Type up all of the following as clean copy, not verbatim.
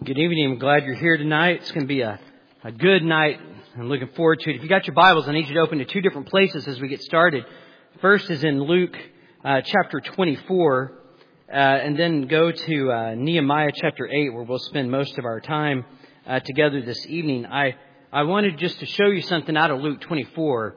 Good evening. I'm glad you're here tonight. It's going to be a good night. I'm looking forward to it. If you got your Bibles, I need you to open to two different places as we get started. First is in Luke chapter 24, and then go to Nehemiah chapter 8, where we'll spend most of our time together this evening. I wanted just to show you something out of Luke 24.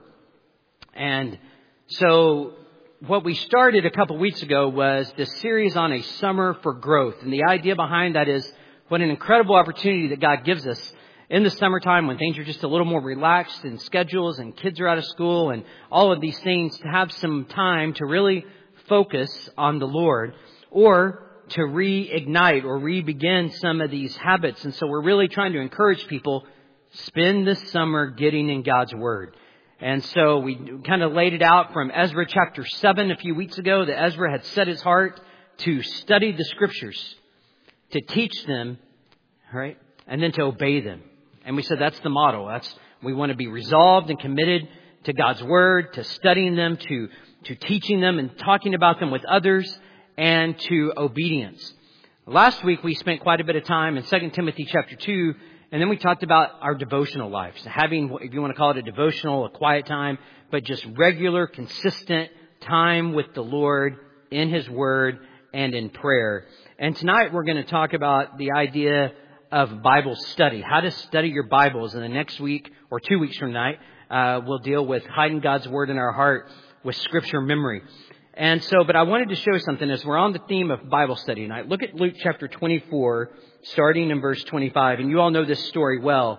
And so what we started a couple weeks ago was this series on a summer for growth. And the idea behind that is what an incredible opportunity that God gives us in the summertime when things are just a little more relaxed and schedules and kids are out of school and all of these things, to have some time to really focus on the Lord or to reignite or re-begin some of these habits. And so we're really trying to encourage people, spend this summer getting in God's Word. And so we kind of laid it out from Ezra chapter 7 a few weeks ago, that Ezra had set his heart to study the Scriptures, to teach them, right, and then to obey them. And we said that's the model. We want to be resolved and committed to God's Word, to studying them, to teaching them and talking about them with others, and to obedience. Last week we spent quite a bit of time in 2 Timothy chapter 2, and then we talked about our devotional lives. Having, if you want to call it a devotional, a quiet time, but just regular, consistent time with the Lord in His Word and in prayer. And tonight we're going to talk about the idea of Bible study, how to study your Bibles. And the next week or 2 weeks from tonight, we'll deal with hiding God's Word in our heart with Scripture memory. And so, but I wanted to show something as we're on the theme of Bible study tonight. Look at Luke chapter 24, starting in verse 25. And you all know this story well.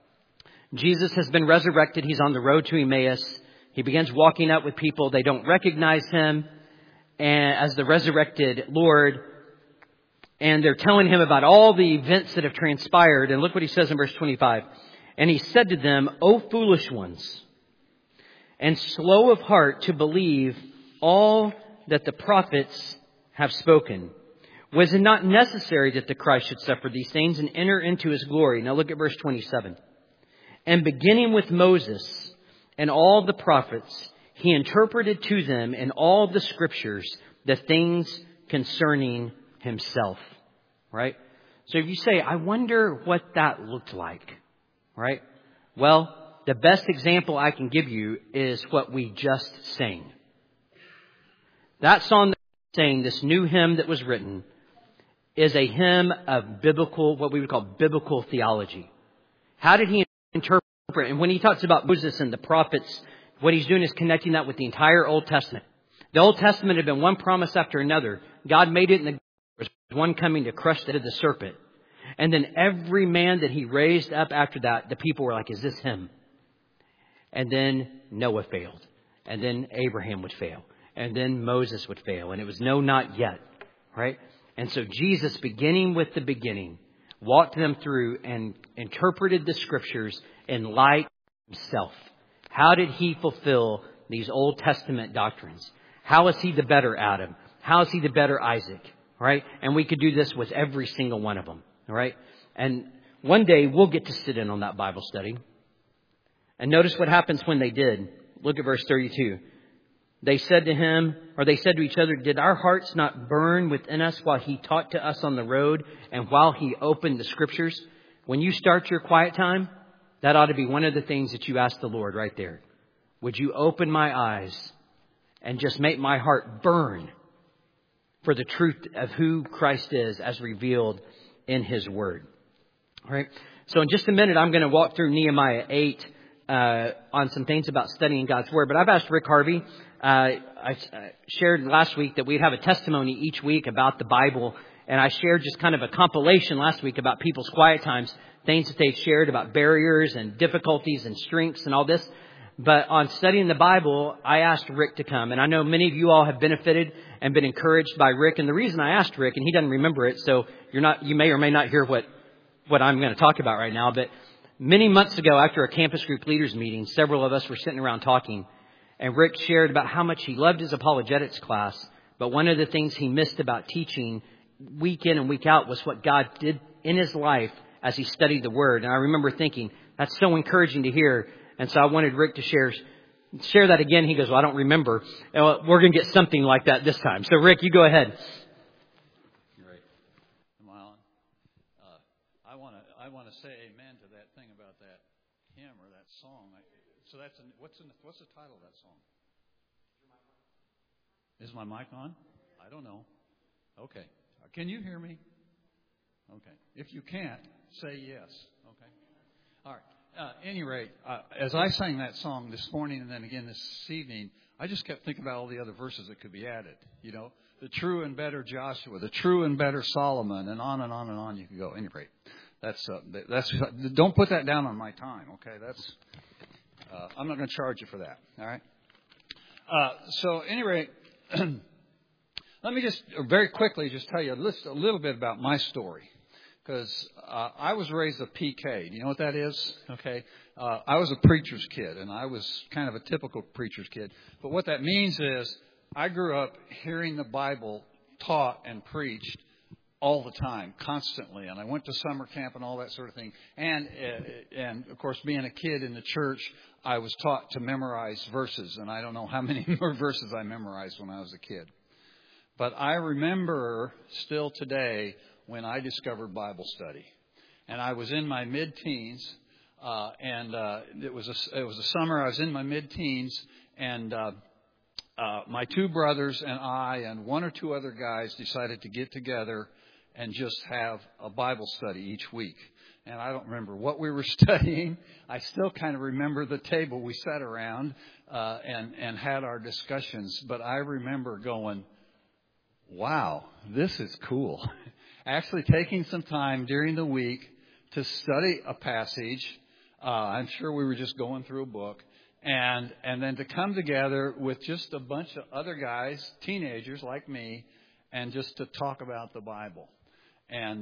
Jesus has been resurrected. He's on the road to Emmaus. He begins walking up with people. They don't recognize Him as the resurrected Lord. And they're telling Him about all the events that have transpired. And look what He says in verse 25. And He said to them, O foolish ones, and slow of heart to believe all that the prophets have spoken. Was it not necessary that the Christ should suffer these things and enter into His glory? Now look at verse 27. And beginning with Moses and all the prophets, He interpreted to them in all the Scriptures the things concerning Himself. Right? So if you say, I wonder what that looked like. Right? Well, the best example I can give you is what we just sang. That song that we sang, this new hymn that was written, is a hymn of biblical, what we would call biblical theology. How did He interpret? And when He talks about Moses and the prophets, what He's doing is connecting that with the entire Old Testament. The Old Testament had been one promise after another. God made it in the one coming to crush the head of the serpent. And then every man that He raised up after that, the people were like, is this Him? And then Noah failed. And then Abraham would fail. And then Moses would fail. And it was no, not yet. Right? And so Jesus, beginning with the beginning, walked them through and interpreted the Scriptures in light of Himself. How did He fulfill these Old Testament doctrines? How is He the better Adam? How is He the better Isaac? Right? And we could do this with every single one of them. All right? And one day we'll get to sit in on that Bible study. And notice what happens when they did. Look at verse 32. They said to Him, or they said to each other, did our hearts not burn within us while He taught to us on the road and while He opened the Scriptures? When you start your quiet time, that ought to be one of the things that you ask the Lord right there. Would you open my eyes and just make my heart burn for the truth of who Christ is as revealed in His Word? All right. So in just a minute, I'm going to walk through Nehemiah 8 on some things about studying God's Word. But I've asked Rick Harvey. I shared last week that we'd have a testimony each week about the Bible. And I shared just kind of a compilation last week about people's quiet times, things that they've shared about barriers and difficulties and strengths and all this. But on studying the Bible, I asked Rick to come. And I know many of you all have benefited and been encouraged by Rick. And the reason I asked Rick, and he doesn't remember it, so you may or may not hear what I'm going to talk about right now. But many months ago, after a campus group leaders meeting, several of us were sitting around talking. And Rick shared about how much he loved his apologetics class. But one of the things he missed about teaching week in and week out was what God did in his life as he studied the Word. And I remember thinking, that's so encouraging to hear. And so I wanted Rick to share that again. He goes, well, I don't remember. Well, we're going to get something like that this time. So Rick, you go ahead. Great. Am I on? I want to say amen to that thing about that hymn or that song. So what's the title of that song? Is my mic on? I don't know. Okay. Can you hear me? Okay. If you can't, say yes. Okay. All right. Any rate, as I sang that song this morning and then again this evening, I just kept thinking about all the other verses that could be added. You know, the true and better Joshua, the true and better Solomon, and on and on and on you can go. Any rate, that's don't put that down on my time. Okay, I'm not going to charge you for that. All right. So, any rate, let me just very quickly just tell you a little bit about my story. Because I was raised a PK. Do you know what that is? Okay. I was a preacher's kid, and I was kind of a typical preacher's kid. But what that means is I grew up hearing the Bible taught and preached all the time, constantly. And I went to summer camp and all that sort of thing. And of course, being a kid in the church, I was taught to memorize verses. And I don't know how many more verses I memorized when I was a kid. But I remember still today when I discovered Bible study. And I was in my mid-teens, and it was a summer. I was in my mid-teens, and my two brothers and I and one or two other guys decided to get together and just have a Bible study each week. And I don't remember what we were studying. I still kind of remember the table we sat around and had our discussions. But I remember going, wow, this is cool. Actually taking some time during the week to study a passage. I'm sure we were just going through a book. And then to come together with just a bunch of other guys, teenagers like me, and just to talk about the Bible. And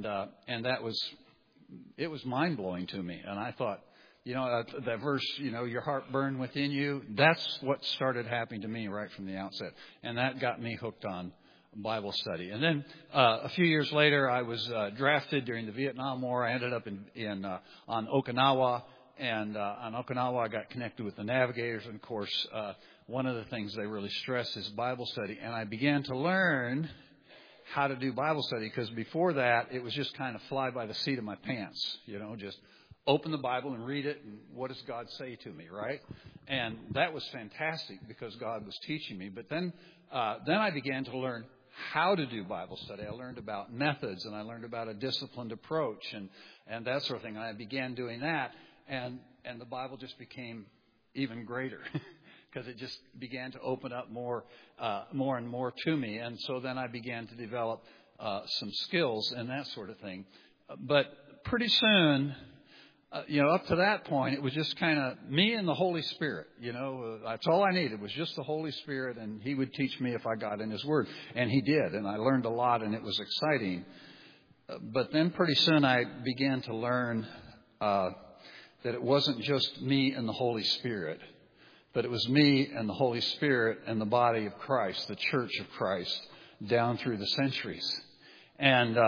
it was mind-blowing to me. And I thought, that verse, your heart burned within you, that's what started happening to me right from the outset. And that got me hooked on Bible study. And then a few years later, I was drafted during the Vietnam War. I ended up on Okinawa, and on Okinawa, I got connected with the Navigators. And of course, one of the things they really stress is Bible study. And I began to learn how to do Bible study because before that, it was just kind of fly by the seat of my pants. Just open the Bible and read it, and what does God say to me, right? And that was fantastic because God was teaching me. But then I began to learn how to do Bible study. I learned about methods, and I learned about a disciplined approach and that sort of thing. And I began doing that, and the Bible just became even greater because it just began to open up more and more to me. And so then I began to develop some skills and that sort of thing. But pretty soon, up to that point, it was just kind of me and the Holy Spirit. That's all I needed was just the Holy Spirit, and He would teach me if I got in His Word. And He did, and I learned a lot, and it was exciting. But then pretty soon I began to learn that it wasn't just me and the Holy Spirit, but it was me and the Holy Spirit and the body of Christ, the Church of Christ, down through the centuries. And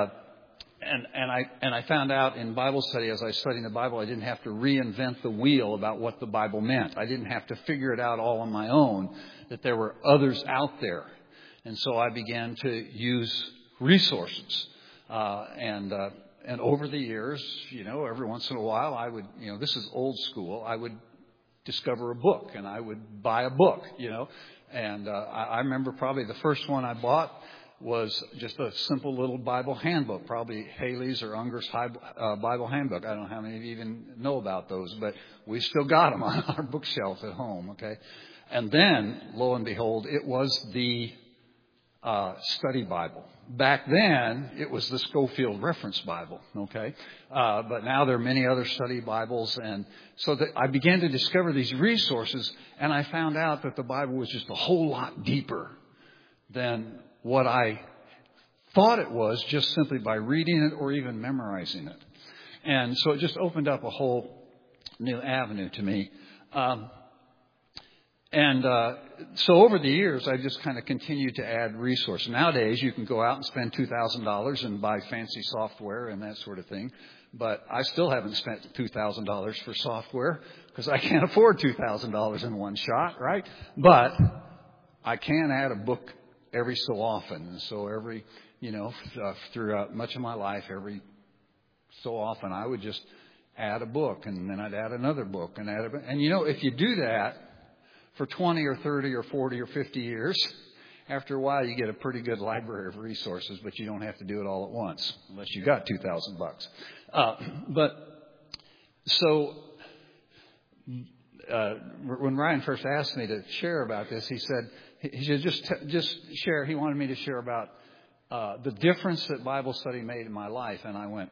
I found out in Bible study, as I was studying the Bible, I didn't have to reinvent the wheel about what the Bible meant. I didn't have to figure it out all on my own, that there were others out there. And so I began to use resources. And over the years, every once in a while, I would, this is old school, I would discover a book and I would buy a book, And I remember probably the first one I bought was just a simple little Bible handbook, probably Haley's or Unger's Bible handbook. I don't know how many of you even know about those, but we still got them on our bookshelf at home, okay? And then, lo and behold, it was the study Bible. Back then, it was the Schofield Reference Bible, okay? But now there are many other study Bibles, and so I began to discover these resources, and I found out that the Bible was just a whole lot deeper than what I thought it was just simply by reading it or even memorizing it. And so it just opened up a whole new avenue to me. So over the years, I've just kind of continued to add resources. Nowadays, you can go out and spend $2,000 and buy fancy software and that sort of thing. But I still haven't spent $2,000 for software because I can't afford $2,000 in one shot, right? But I can add a book every so often. And so throughout much of my life, every So often I would just add a book, and then I'd add another book, and and you know, if you do that for 20 or 30 or 40 or 50 years, after a while you get a pretty good library of resources, but you don't have to do it all at once unless you got $2,000. When Ryan first asked me to share about this, he said he should just share. He wanted me to share about the difference that Bible study made in my life, and I went,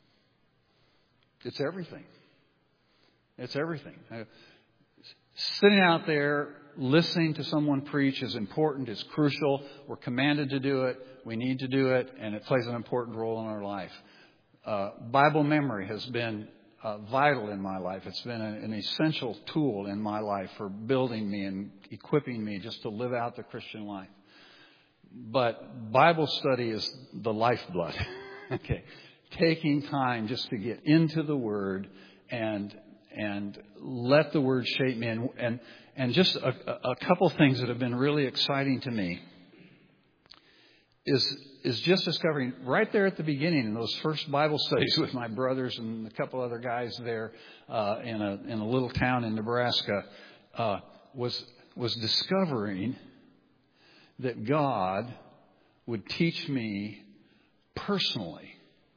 it's everything. It's everything. Sitting out there listening to someone preach is important, is crucial. We're commanded to do it. We need to do it, and it plays an important role in our life. Bible memory has been vital in my life. It's been an essential tool in my life for building me and equipping me just to live out the Christian life. But Bible study is the lifeblood. Okay. Taking time just to get into the Word and let the Word shape me. And just a couple things that have been really exciting to me is just discovering right there at the beginning in those first Bible studies with my brothers and a couple other guys there in a little town in Nebraska was discovering that God would teach me personally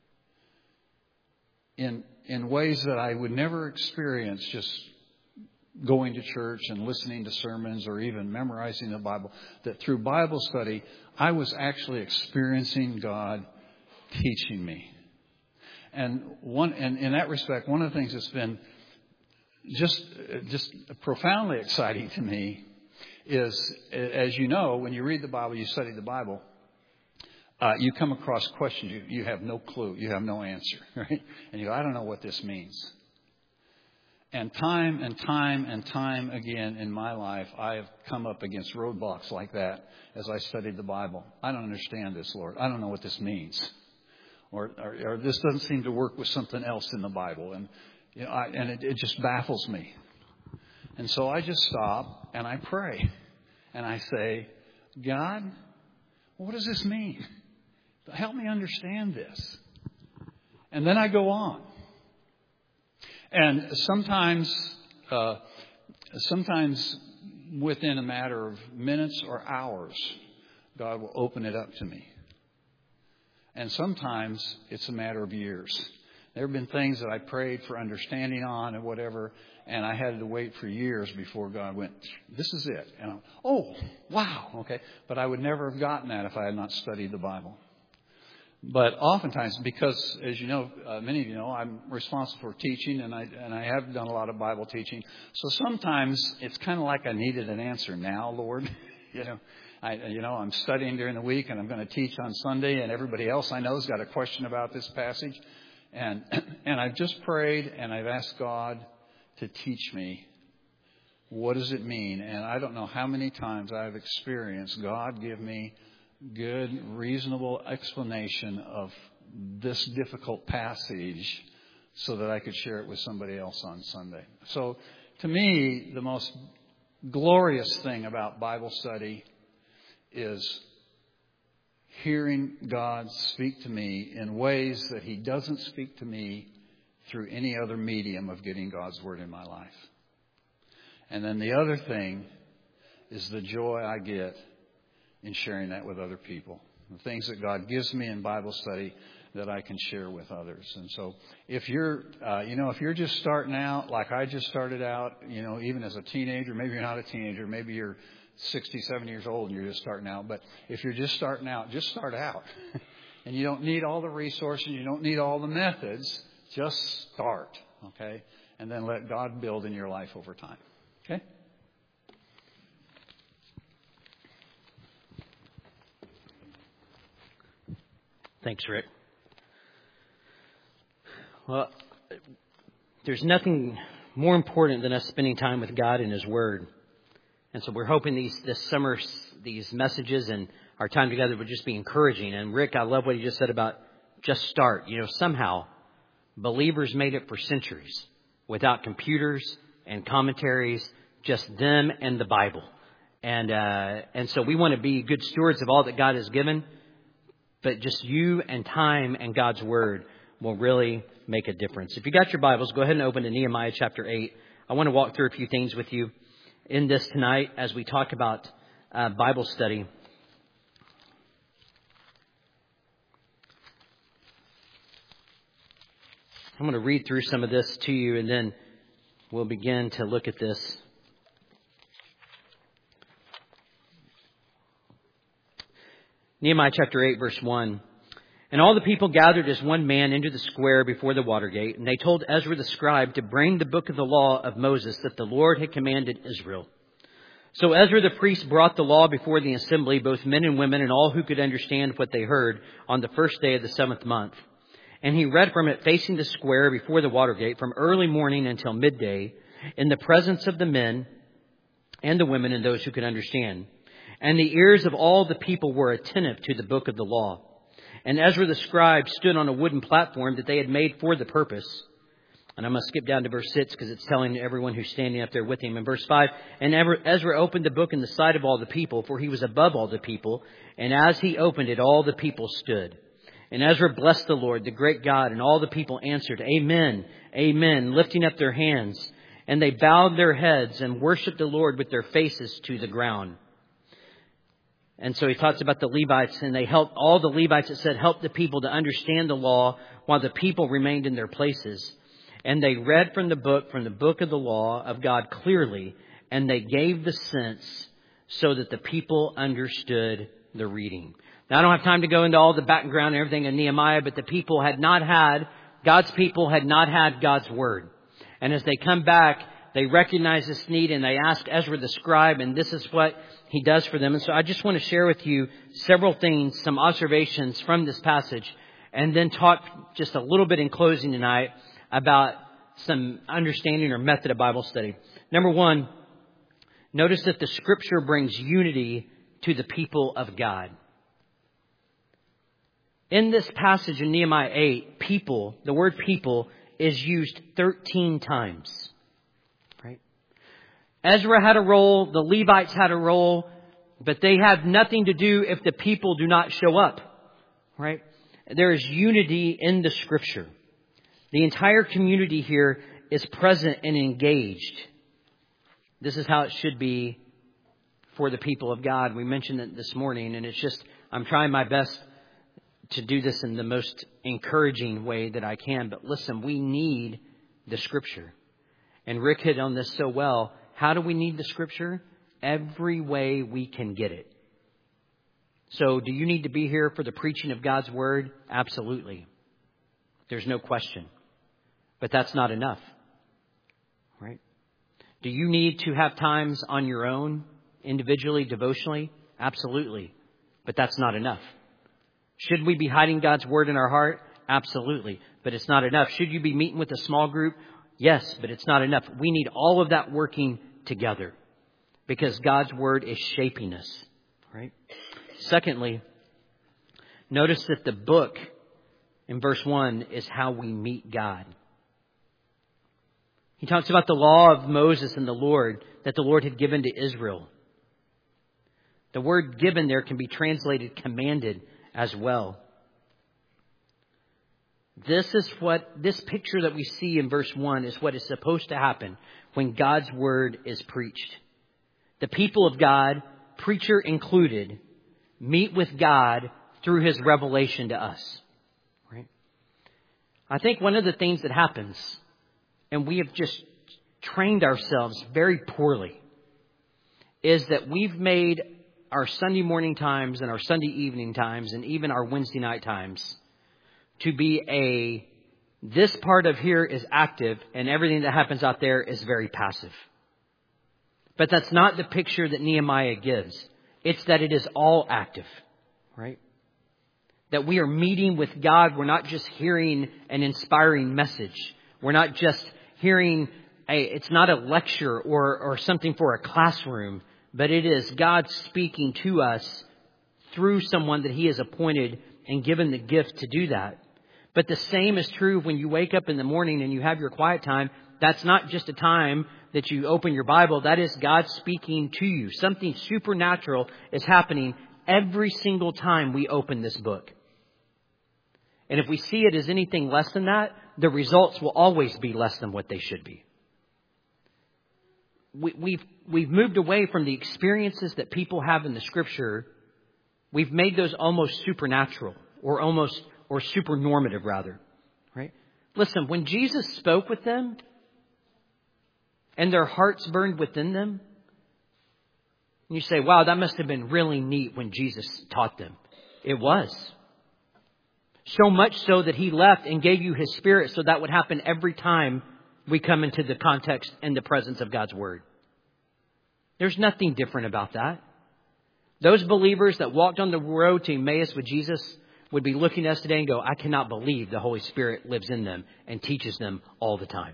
in ways that I would never experience just going to church and listening to sermons or even memorizing the Bible. That through Bible study, I was actually experiencing God teaching me. And in that respect, one of the things that's been just profoundly exciting to me is, as you know, when you read the Bible, you study the Bible, you come across questions you have no clue, you have no answer, right? And you go, I don't know what this means. And time again in my life, I have come up against roadblocks like that as I studied the Bible. I don't understand this, Lord. I don't know what this means. Or this doesn't seem to work with something else in the Bible. And you know, it just baffles me. And so I just stop and I pray. And I say, God, what does this mean? Help me understand this. And then I go on. And sometimes within a matter of minutes or hours, God will open it up to me. And sometimes it's a matter of years. There have been things that I prayed for understanding on and whatever, and I had to wait for years before God went, this is it. And I'm, oh, wow, okay. But I would never have gotten that if I had not studied the Bible. But oftentimes, because, as you know, many of you know, I'm responsible for teaching, and I have done a lot of Bible teaching. So sometimes it's kind of like I needed an answer now, Lord. I'm studying during the week, and I'm going to teach on Sunday, and everybody else I know has got a question about this passage. And I've just prayed, and I've asked God to teach me, what does it mean? And I don't know how many times I've experienced God give me good, reasonable explanation of this difficult passage so that I could share it with somebody else on Sunday. So to me, the most glorious thing about Bible study is hearing God speak to me in ways that He doesn't speak to me through any other medium of getting God's Word in my life. And then the other thing is the joy I get in sharing that with other people. The things that God gives me in Bible study that I can share with others. And so if you're just starting out like I just started out, even as a teenager, maybe you're not a teenager, maybe you're 67 years old and you're just starting out. But if you're just starting out, just start out. And you don't need all the resources. You don't need all the methods. Just start. Okay? And then let God build in your life over time. Okay? Thanks, Rick. Well, there's nothing more important than us spending time with God and His Word. And so we're hoping this summer, these messages and our time together would just be encouraging. And Rick, I love what he just said about just start. Somehow believers made it for centuries without computers and commentaries, just them and the Bible. And so we want to be good stewards of all that God has given. But just you and time and God's Word will really make a difference. If you got your Bibles, go ahead and open to Nehemiah chapter 8. I want to walk through a few things with you in this tonight as we talk about Bible study. I'm going to read through some of this to you, and then we'll begin to look at this. Nehemiah chapter 8, verse 1. And all the people gathered as one man into the square before the water gate, and they told Ezra the scribe to bring the book of the law of Moses that the Lord had commanded Israel. So Ezra the priest brought the law before the assembly, both men and women, and all who could understand what they heard, on the first day of the 7th month. And he read from it facing the square before the water gate from early morning until midday, in the presence of the men and the women and those who could understand. And the ears of all the people were attentive to the book of the law. And Ezra the scribe stood on a wooden platform that they had made for the purpose. And I'm going to skip down to verse 6 because it's telling everyone who's standing up there with him. In verse 5, and Ezra opened the book in the sight of all the people, for he was above all the people. And as he opened it, all the people stood. And Ezra blessed the Lord, the great God, and all the people answered, Amen, Amen, lifting up their hands. And they bowed their heads and worshiped the Lord with their faces to the ground. And so he talks about the Levites, and they helped all the Levites, it said, helped the people to understand the law while the people remained in their places. And they read from the book of the law of God clearly, and they gave the sense so that the people understood the reading. Now, I don't have time to go into all the background and everything in Nehemiah, but God's people had not had God's word. And as they come back, they recognize this need, and they ask Ezra the scribe, and this is what he does for them. And so I just want to share with you several things, some observations from this passage, and then talk just a little bit in closing tonight about some understanding or method of Bible study. Number one, notice that the Scripture brings unity to the people of God. In this passage in Nehemiah 8, people, the word people, is used 13 times. Right? Ezra had a role, the Levites had a role, but they have nothing to do if the people do not show up. Right? There is unity in the Scripture. The entire community here is present and engaged. This is how it should be for the people of God. We mentioned it this morning, and it's just, I'm trying my best to do this in the most encouraging way that I can. But listen, we need the Scripture. And Rick hit on this so well. How do we need the Scripture? Every way we can get it. So do you need to be here for the preaching of God's Word? Absolutely. There's no question. But that's not enough. Right? Do you need to have times on your own, individually, devotionally? Absolutely. But that's not enough. Should we be hiding God's Word in our heart? Absolutely. But it's not enough. Should you be meeting with a small group? Yes, but it's not enough. We need all of that working together because God's Word is shaping us. Right? Secondly, notice that the book in verse 1 is how we meet God. He talks about the law of Moses and the Lord that the Lord had given to Israel. The word given there can be translated commanded as well. This picture that we see in verse 1 is what is supposed to happen when God's word is preached. The people of God, preacher included, meet with God through His revelation to us. Right? I think one of the things that happens, and we have just trained ourselves very poorly, is that we've made our Sunday morning times and our Sunday evening times and even our Wednesday night times to be this part of here is active and everything that happens out there is very passive. But that's not the picture that Nehemiah gives. It's that it is all active, right? That we are meeting with God. We're not just hearing an inspiring message. We're not just hearing it's not a lecture or something for a classroom, but it is God speaking to us through someone that He has appointed and given the gift to do that. But the same is true when you wake up in the morning and you have your quiet time. That's not just a time that you open your Bible. That is God speaking to you. Something supernatural is happening every single time we open this book. And if we see it as anything less than that, the results will always be less than what they should be. We've moved away from the experiences that people have in the Scripture. We've made those almost supernatural or super normative rather. Right? Listen, when Jesus spoke with them and their hearts burned within them, and you say, wow, that must have been really neat when Jesus taught them. It was. So much so that He left and gave you His Spirit so that would happen every time we come into the context and the presence of God's Word. There's nothing different about that. Those believers that walked on the road to Emmaus with Jesus would be looking at us today and go, I cannot believe the Holy Spirit lives in them and teaches them all the time.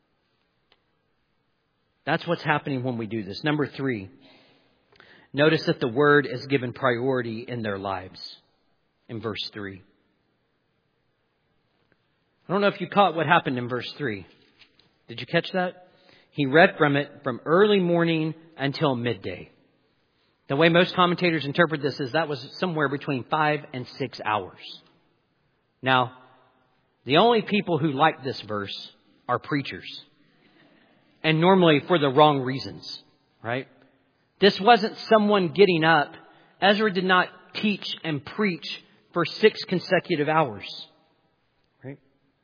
That's what's happening when we do this. Number 3, notice that the Word is given priority in their lives. In verse 3. I don't know if you caught what happened in verse 3. Did you catch that? He read from it from early morning until midday. The way most commentators interpret this is that was somewhere between 5 and 6 hours. Now, the only people who like this verse are preachers. And normally for the wrong reasons, right? This wasn't someone getting up. Ezra did not teach and preach for 6 consecutive hours. Right?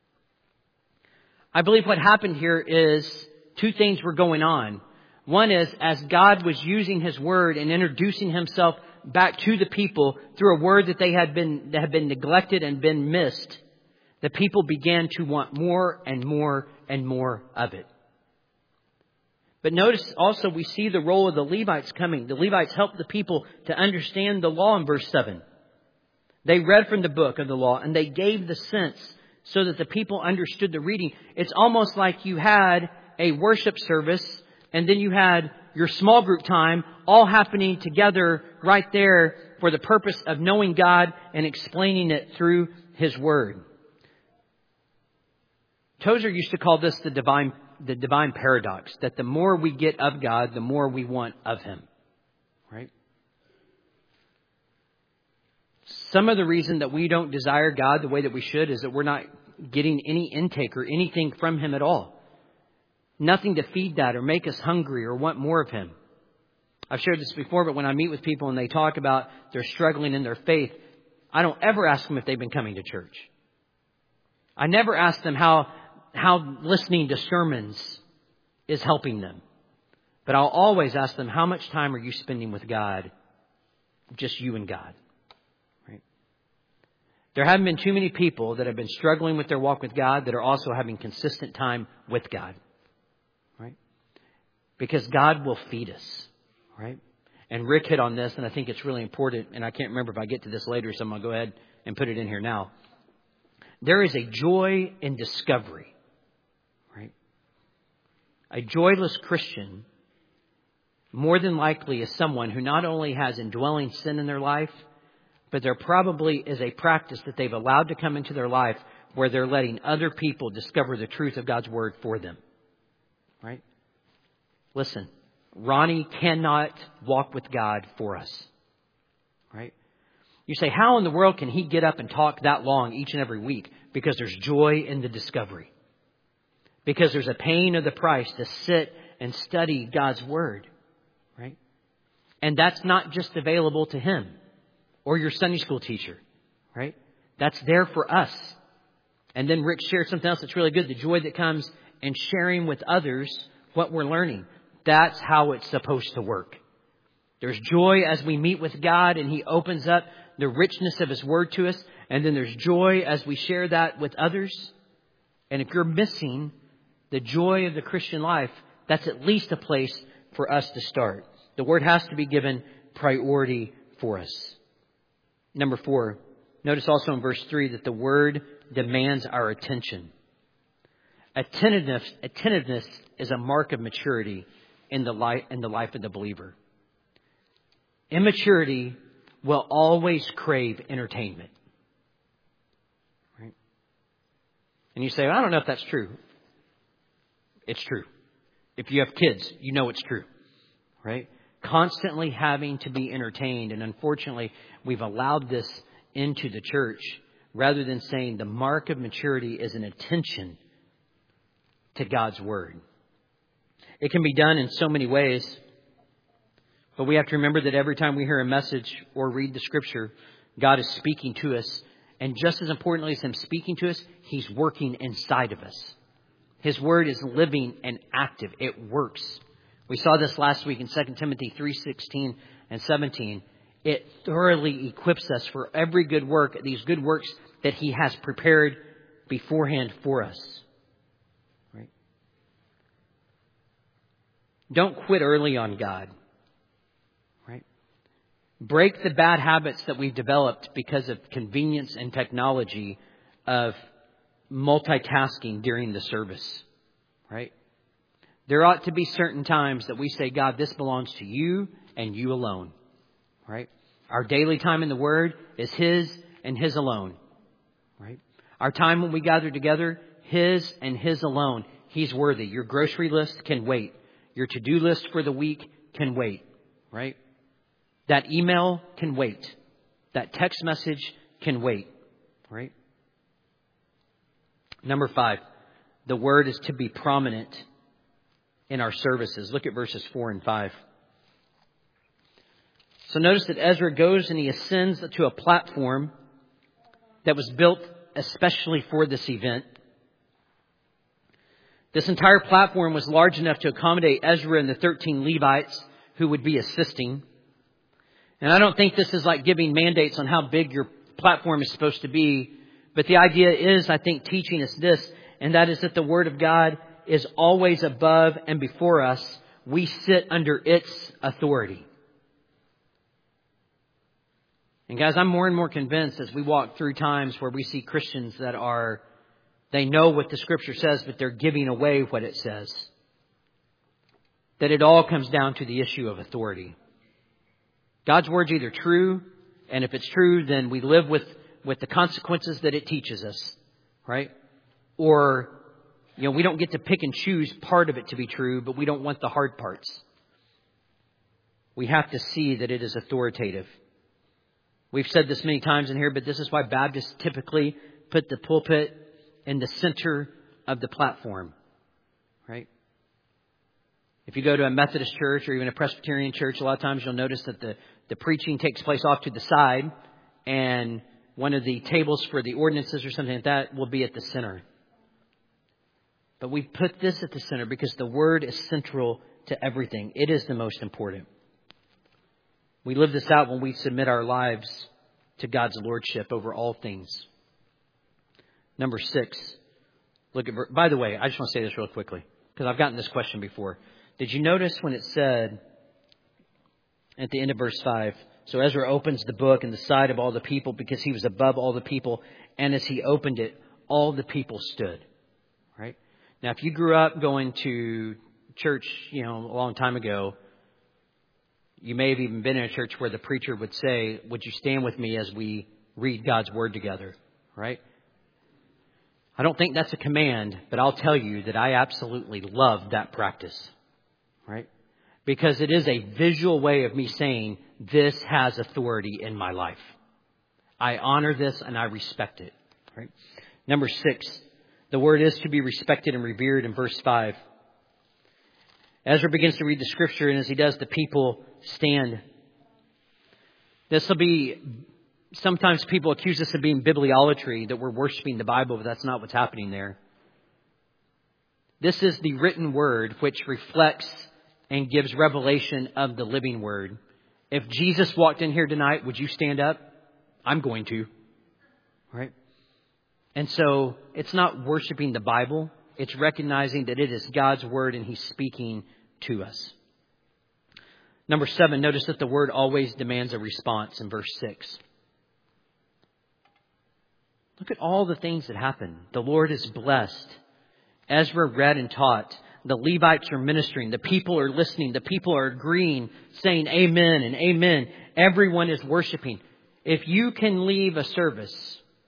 I believe what happened here is 2 things were going on. One is, as God was using His Word and introducing Himself back to the people through a word that had been neglected and been missed, the people began to want more and more and more of it. But notice also we see the role of the Levites coming. The Levites helped the people to understand the law in verse 7. They read from the book of the law and they gave the sense so that the people understood the reading. It's almost like you had a worship service and then you had your small group time all happening together right there for the purpose of knowing God and explaining it through His Word. Tozer used to call this the divine paradox, that the more we get of God, the more we want of Him. Right? Some of the reason that we don't desire God the way that we should is that we're not getting any intake or anything from Him at all. Nothing to feed that or make us hungry or want more of Him. I've shared this before, but when I meet with people and they talk about they're struggling in their faith, I don't ever ask them if they've been coming to church. I never ask them how listening to sermons is helping them. But I'll always ask them, how much time are you spending with God? Just you and God. Right? There haven't been too many people that have been struggling with their walk with God that are also having consistent time with God. Right? Because God will feed us. Right? And Rick hit on this, and I think it's really important, and I can't remember if I get to this later, so I'm going to go ahead and put it in here now. There is a joy in discovery. Right? A joyless Christian more than likely is someone who not only has indwelling sin in their life, but there probably is a practice that they've allowed to come into their life where they're letting other people discover the truth of God's Word for them. Right? Listen, Ronnie cannot walk with God for us. Right? You say, how in the world can he get up and talk that long each and every week? Because there's joy in the discovery. Because there's a paying of the price to sit and study God's Word. Right? And that's not just available to him or your Sunday school teacher. Right? That's there for us. And then Rick shared something else that's really good. The joy that comes in sharing with others what we're learning. That's how it's supposed to work. There's joy as we meet with God and He opens up the richness of His Word to us. And then there's joy as we share that with others. And if you're missing the joy of the Christian life, that's at least a place for us to start. The Word has to be given priority for us. Number 4, notice also in verse 3 that the Word demands our attention. Attentiveness is a mark of maturity in the life of the believer. Immaturity will always crave entertainment. Right? And you say, I don't know if that's true. It's true. If you have kids, you know it's true. Right? Constantly having to be entertained. And unfortunately, we've allowed this into the church rather than saying the mark of maturity is an attention to God's Word. It can be done in so many ways, but we have to remember that every time we hear a message or read the Scripture, God is speaking to us. And just as importantly as Him speaking to us, He's working inside of us. His Word is living and active. It works. We saw this last week in 2 Timothy 3:16 and 17. It thoroughly equips us for every good work, these good works that He has prepared beforehand for us. Right? Don't quit early on God. Right? Break the bad habits that we've developed because of convenience and technology of multitasking during the service. Right? There ought to be certain times that we say, God, this belongs to you and you alone. Right? Our daily time in the Word is His and His alone. Right? Our time when we gather together, His and His alone. He's worthy. Your grocery list can wait. Your to-do list for the week can wait. Right? That email can wait. That text message can wait. Right? Number 5, the Word is to be prominent in our services. Look at verses 4 and 5. So notice that Ezra goes and he ascends to a platform that was built especially for this event. This entire platform was large enough to accommodate Ezra and the 13 Levites who would be assisting. And I don't think this is like giving mandates on how big your platform is supposed to be. But the idea is, I think, teaching us this, and that is that the Word of God is always above and before us. We sit under its authority. And guys, I'm more and more convinced as we walk through times where we see Christians that they know what the Scripture says, but they're giving away what it says. That it all comes down to the issue of authority. God's Word's either true, and if it's true, then we live with the consequences that it teaches us. Right? Or, we don't get to pick and choose part of it to be true, but we don't want the hard parts. We have to see that it is authoritative. We've said this many times in here, but this is why Baptists typically put the pulpit in the center of the platform. Right? If you go to a Methodist church or even a Presbyterian church, a lot of times you'll notice that the preaching takes place off to the side, and one of the tables for the ordinances or something like that will be at the center. But we put this at the center because the Word is central to everything. It is the most important. We live this out when we submit our lives to God's lordship over all things. Number 6. By the way, I just want to say this real quickly because I've gotten this question before. Did you notice when it said at the end of verse 5, so Ezra opens the book in the sight of all the people because he was above all the people, and as he opened it, all the people stood. Right? Now, if you grew up going to church, a long time ago, you may have even been in a church where the preacher would say, would you stand with me as we read God's Word together? Right? I don't think that's a command, but I'll tell you that I absolutely love that practice. Right? Because it is a visual way of me saying, this has authority in my life. I honor this and I respect it. Right? Number 6, the Word is to be respected and revered in verse 5. Ezra begins to read the Scripture, and as he does, the people stand. This will be, sometimes people accuse us of being bibliolatry, that we're worshiping the Bible, but that's not what's happening there. This is the written Word which reflects and gives revelation of the living Word. If Jesus walked in here tonight, would you stand up? I'm going to. Right? And so it's not worshiping the Bible. It's recognizing that it is God's Word and He's speaking to us. Number 7, notice that the Word always demands a response in verse 6. Look at all the things that happen. The Lord is blessed. Ezra read and taught. The Levites are ministering. The people are listening. The people are agreeing, saying amen and amen. Everyone is worshiping. If you can leave a service,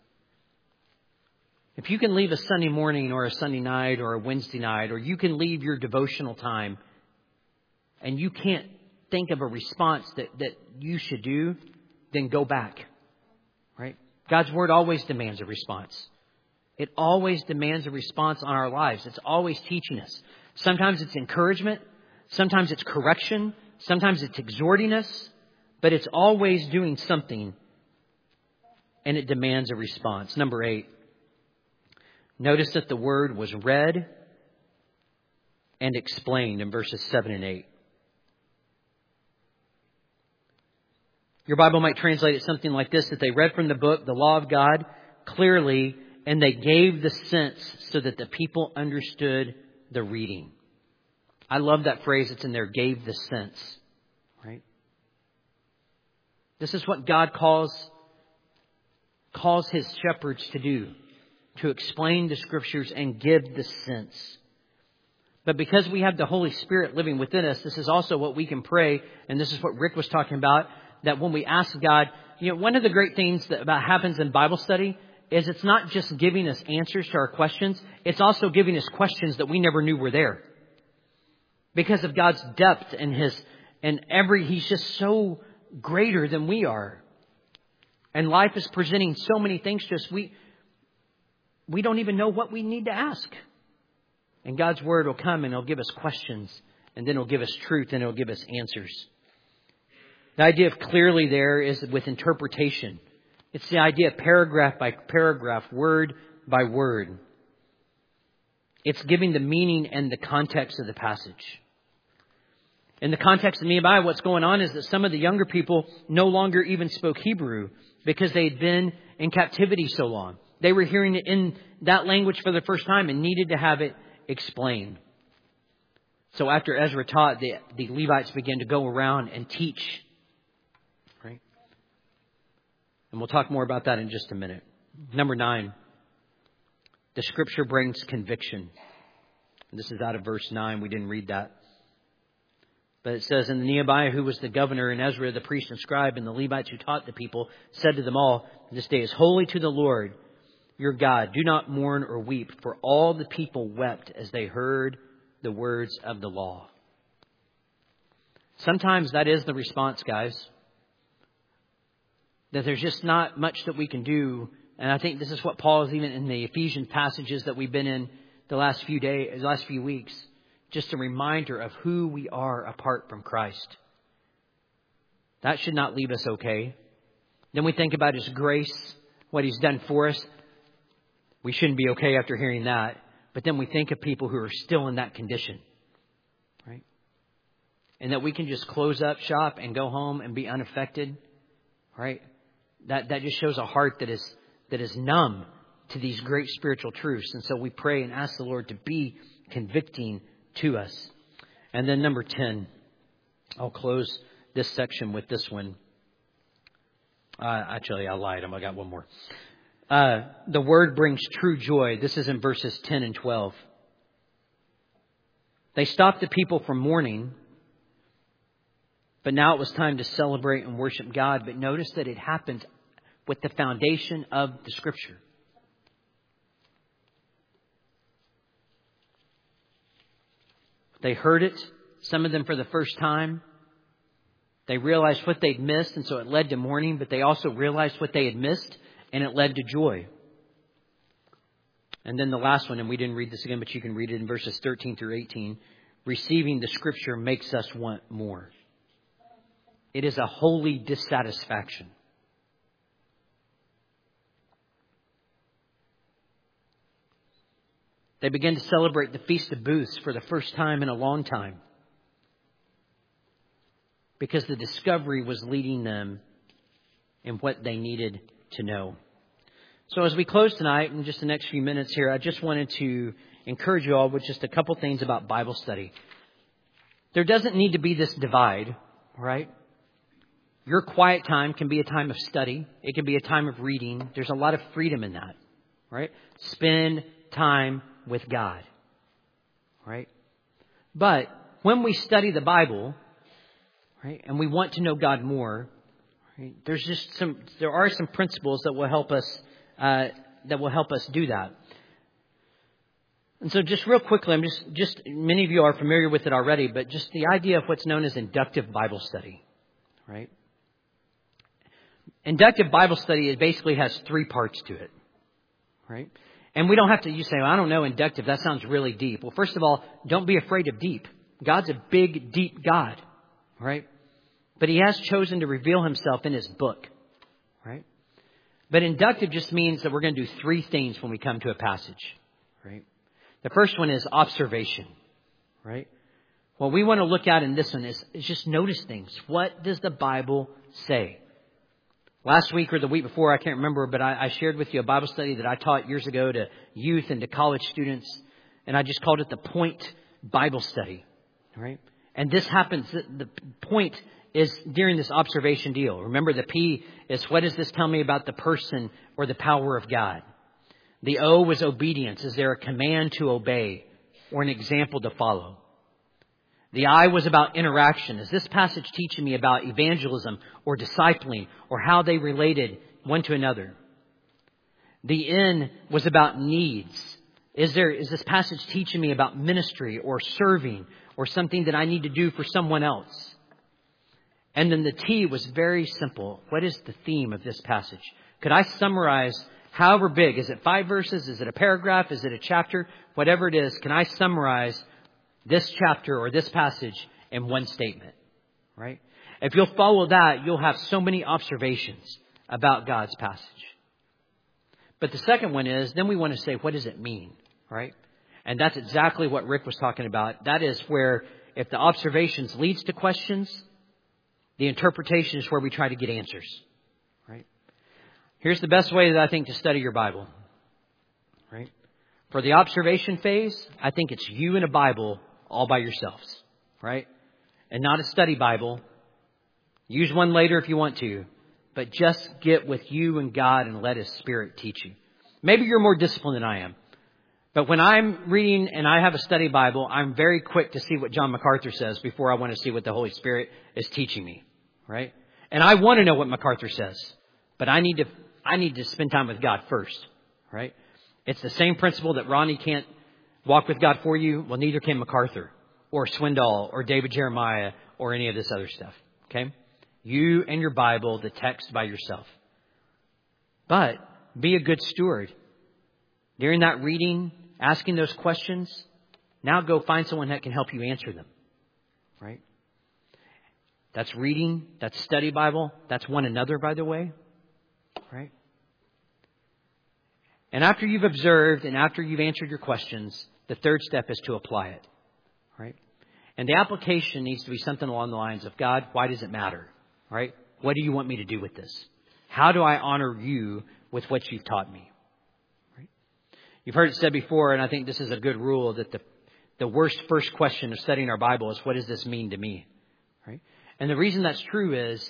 if you can leave a Sunday morning or a Sunday night or a Wednesday night, or you can leave your devotional time and you can't think of a response that you should do, then go back. Right? God's Word always demands a response. It always demands a response on our lives. It's always teaching us. Sometimes it's encouragement. Sometimes it's correction. Sometimes it's exhorting us. But it's always doing something, and it demands a response. Number 8. Notice that the Word was read and explained in verses 7 and 8. Your Bible might translate it something like this, that they read from the book, the law of God, clearly, and they gave the sense so that the people understood the reading. I love that phrase that's in there, gave the sense. Right? This is what God calls His shepherds to do, to explain the Scriptures and give the sense. But because we have the Holy Spirit living within us, this is also what we can pray, and this is what Rick was talking about, that when we ask God, one of the great things that happens in Bible study is it's not just giving us answers to our questions, it's also giving us questions that we never knew were there. Because of God's depth and He's just so greater than we are. And life is presenting so many things to us, we don't even know what we need to ask. And God's Word will come and He'll give us questions, and then He'll give us truth, and He'll give us answers. The idea of clearly there is with interpretation. It's the idea of paragraph by paragraph, word by word. It's giving the meaning and the context of the passage. In the context of Nehemiah, what's going on is that some of the younger people no longer even spoke Hebrew because they had been in captivity so long. They were hearing it in that language for the first time and needed to have it explained. So after Ezra taught, the Levites began to go around and teach. Right? And we'll talk more about that in just a minute. Number 9, the Scripture brings conviction. And this is out of verse 9. We didn't read that. But it says, and Nehemiah, who was the governor, and Ezra, the priest and scribe, and the Levites who taught the people, said to them all, this day is holy to the Lord your God. Do not mourn or weep, for all the people wept as they heard the words of the law. Sometimes that is the response, guys. That there's just not much that we can do. And I think this is what Paul is even in the Ephesians passages that we've been in the last few weeks. Just a reminder of who we are apart from Christ. That should not leave us okay. Then we think about His grace, what He's done for us. We shouldn't be okay after hearing that. But then we think of people who are still in that condition. Right? And that we can just close up shop and go home and be unaffected. Right? That just shows a heart that is numb to these great spiritual truths. And so we pray and ask the Lord to be convicting to us. And then number 10, I'll close this section with this one. Actually, I lied. I got one more. The Word brings true joy. This is in verses 10 and 12. They stopped the people from mourning, but now it was time to celebrate and worship God. But notice that it happened with the foundation of the Scripture. They heard it, some of them for the first time. They realized what they'd missed, and so it led to mourning, but they also realized what they had missed, and it led to joy. And then the last one, and we didn't read this again, but you can read it in verses 13 through 18. Receiving the Scripture makes us want more. It is a holy dissatisfaction. They began to celebrate the Feast of Booths for the first time in a long time, because the discovery was leading them in what they needed to know. So as we close tonight, in just the next few minutes here, I just wanted to encourage you all with just a couple things about Bible study. There doesn't need to be this divide, right? Your quiet time can be a time of study. It can be a time of reading. There's a lot of freedom in that, right? Spend time with God, right? But when we study the Bible, right, and we want to know God more, right, there are some principles that will help us do that. And so just real quickly, I'm just many of you are familiar with it already, but just the idea of what's known as inductive Bible study, right? Inductive Bible study basically has 3 parts to it, right? And we don't have to, you say, well, I don't know inductive. That sounds really deep. Well, first of all, don't be afraid of deep. God's a big, deep God, right? But He has chosen to reveal Himself in His book, right? But inductive just means that we're going to do 3 things when we come to a passage, right? The first one is observation, right? What we want to look at in this one is just notice things. What does the Bible say? Last week or the week before, I can't remember, but I shared with you a Bible study that I taught years ago to youth and to college students. And I just called it the Point Bible Study, right? And this happens, the point is during this observation deal. Remember, the P is what does this tell me about the person or the power of God? The O was obedience. Is there a command to obey or an example to follow? The I was about interaction. Is this passage teaching me about evangelism or discipling or how they related one to another? The N was about needs. Is this passage teaching me about ministry or serving or something that I need to do for someone else? And then the T was very simple. What is the theme of this passage? Could I summarize however big? Is it 5 verses? Is it a paragraph? Is it a chapter? Whatever it is, can I summarize this chapter or this passage in one statement, right? If you'll follow that, you'll have so many observations about God's passage. But the second one is, then we want to say, what does it mean, right? And that's exactly what Rick was talking about. That is where if the observations leads to questions, the interpretation is where we try to get answers, right? Here's the best way that I think to study your Bible, right? For the observation phase, I think it's you and a Bible all by yourselves, right? And not a study Bible. Use one later if you want to, but just get with you and God and let His Spirit teach you. Maybe you're more disciplined than I am, but when I'm reading and I have a study Bible, I'm very quick to see what John MacArthur says before I want to see what the Holy Spirit is teaching me, right? And I want to know what MacArthur says, but I need to spend time with God first, right? It's the same principle that Ronnie can't walk with God for you. Well, neither can MacArthur or Swindoll or David Jeremiah or any of this other stuff. Okay? You and your Bible, the text by yourself. But be a good steward. During that reading, asking those questions, now go find someone that can help you answer them. Right? That's reading. That's study Bible. That's one another, by the way. Right? And after you've observed and after you've answered your questions, the third step is to apply it, right? And the application needs to be something along the lines of, God, why does it matter, right? What do you want me to do with this? How do I honor you with what you've taught me, right? You've heard it said before, and I think this is a good rule, that the worst first question of studying our Bible is, what does this mean to me, right? And the reason that's true is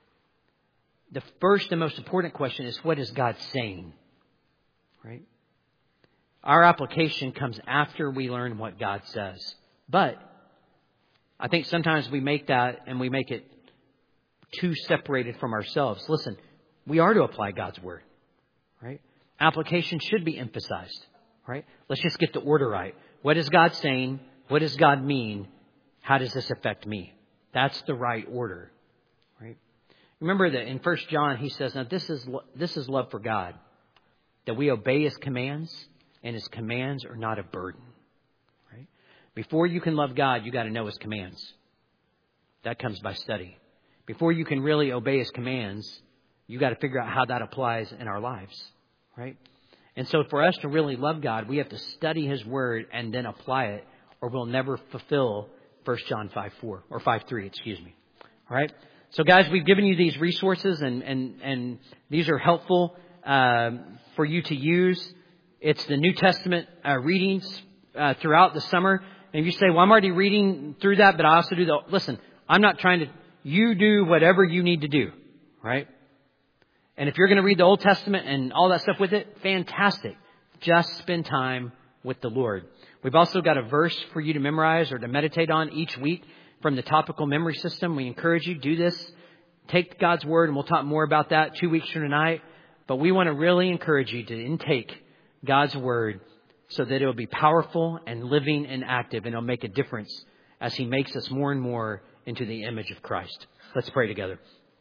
the first and most important question is, what is God saying, right? Our application comes after we learn what God says. But I think sometimes we make that and we make it too separated from ourselves. Listen, we are to apply God's word, right? Application should be emphasized, right? Let's just get the order right. What is God saying? What does God mean? How does this affect me? That's the right order, right? Remember that in 1 John, he says, now this is love for God, that we obey His commands, and His commands are not a burden, right? Before you can love God, you got to know His commands. That comes by study. Before you can really obey His commands, you got to figure out how that applies in our lives, right? And so for us to really love God, we have to study His word and then apply it, or we'll never fulfill 1 John 5:4 or 5:3, excuse me. All right. So guys, we've given you these resources and these are helpful for you to use. It's the New Testament readings throughout the summer. And if you say, well, I'm already reading through that, but I also do listen, I'm not trying to, you do whatever you need to do, right? And if you're going to read the Old Testament and all that stuff with it, fantastic. Just spend time with the Lord. We've also got a verse for you to memorize or to meditate on each week from the topical memory system. We encourage you, do this. Take God's word, and we'll talk more about that 2 weeks from tonight. But we want to really encourage you to intake God's word so that it will be powerful and living and active, and it'll make a difference as He makes us more and more into the image of Christ. Let's pray together.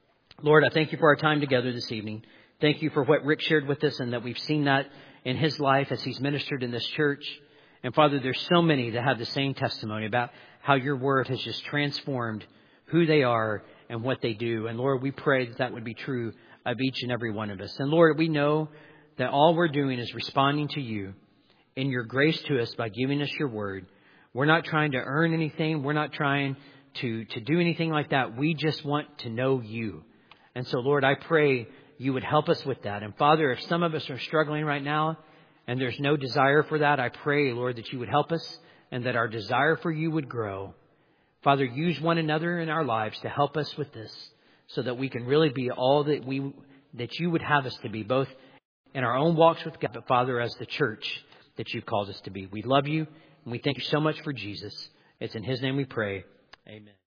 Lord, I thank you for our time together this evening. Thank you for what Rick shared with us and that we've seen that in his life as he's ministered in this church. And Father, there's so many that have the same testimony about how your word has just transformed who they are and what they do. And Lord, we pray that that would be true of each and every one of us. And Lord, we know that all we're doing is responding to you in your grace to us by giving us your word. We're not trying to earn anything. We're not trying to do anything like that. We just want to know you. And so, Lord, I pray you would help us with that. And Father, if some of us are struggling right now and there's no desire for that, I pray, Lord, that you would help us and that our desire for you would grow. Father, use one another in our lives to help us with this so that we can really be all that you would have us to be, both in our own walks with God, but Father, as the church that you've called us to be. We love you and we thank you so much for Jesus. It's in his name we pray. Amen.